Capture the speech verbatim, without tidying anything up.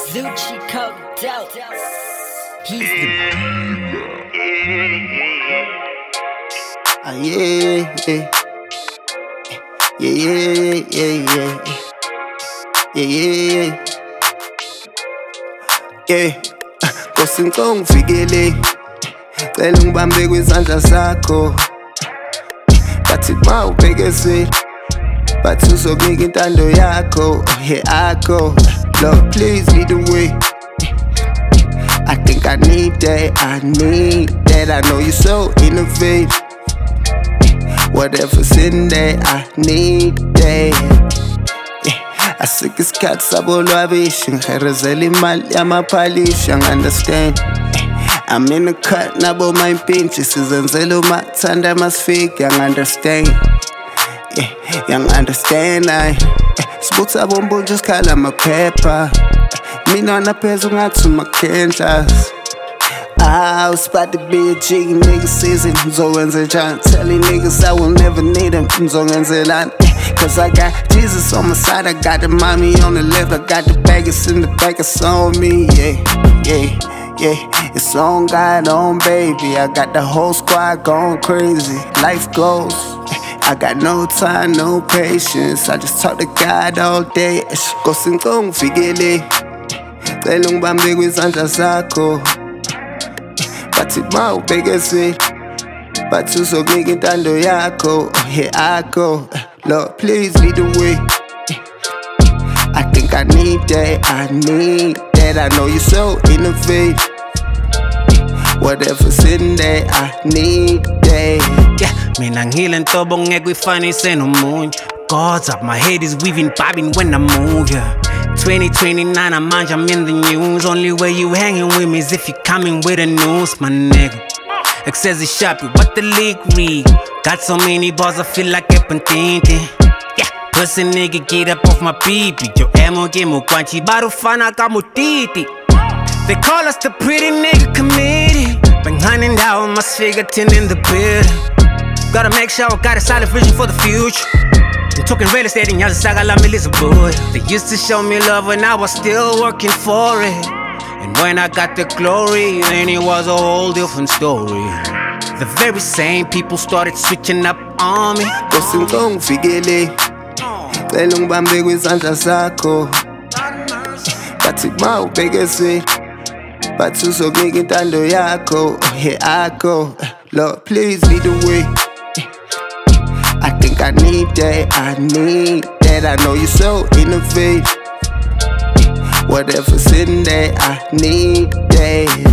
Zucci coked out. He's the Ah, yeah, yeah. Yeah, yeah, yeah, yeah. Yeah, yeah, yeah. Nkosi ngicela ungivikele, cela ungibambe kwizandla zakho. Bathi ma ubhekezela, bathi uzokunika intando yakho. Here I go, Lord please lead the way. I think I need that, I need that. I know you're so innovative. Whatever's in there, I need that. Yeah. Asike isikhathi sabo lwabishi, ngihερezela imali yamaphalishi, understand. I'm in the cut, nabo mayimpintshi, sizenzela umathanda masifika, understand. Yeah, young understand I. Sibutha bombunje sikhala amaphepha. Mina naphezulu ngathi umakhendlas. Ah, it's about to be a G, nigga season. Ngizowenza njani? Telling niggas I will never need them. Ngizowenzelani? Cause I got Jesus on my side, I got the mommy on the left, I got the baggage in the back, it's on me, yeah, yeah, yeah. It's on God, on baby. I got the whole squad going crazy. Life goes. I got no time, no patience. I just talk to God all day. Nkosi ngicela ungivikele, cela ungibambe kwizandla zakho. Bathi ma ubhekezela, bathi uzokunika intando yakho. Here I go, Lord please lead the way. I think I need that, I need that. I know you're so innovative. Whatever's in there, I need that. Yeah, mina ngihile ntobo ngeke uyifanise nomunye. God's up, my head is weaving, bobbing when I move, yeah. twenty twenty-nine, I'm manja, I'm in the news. Only way you hanging with me is if you coming with the news, my nigga. Excess is shopping, what the league read. Got so many bars, I feel like Epantinte. Yeah, pussy nigga, get up off my pee-pee. Yo emo gemo kwanchi, barufana kamutiti. They call us the pretty nigga committee. Been hunting down my figure ten in the building. Gotta make sure I got a solid vision for the future. I'm talking real estate in Yazasaga la boy. They used to show me love when I was still working for it. And when I got the glory, then it was a whole different story. The very same people started switching up on me. Nkosi ngicela ungivikele, cela ungibambe kwizandla zakho. Bathi ma ubhekezela, bathi uzokunika intando yakho. Here I go, Lord please lead the way. I think I need that, I need that. I know you're so innovative. Whatever's in there, I need that.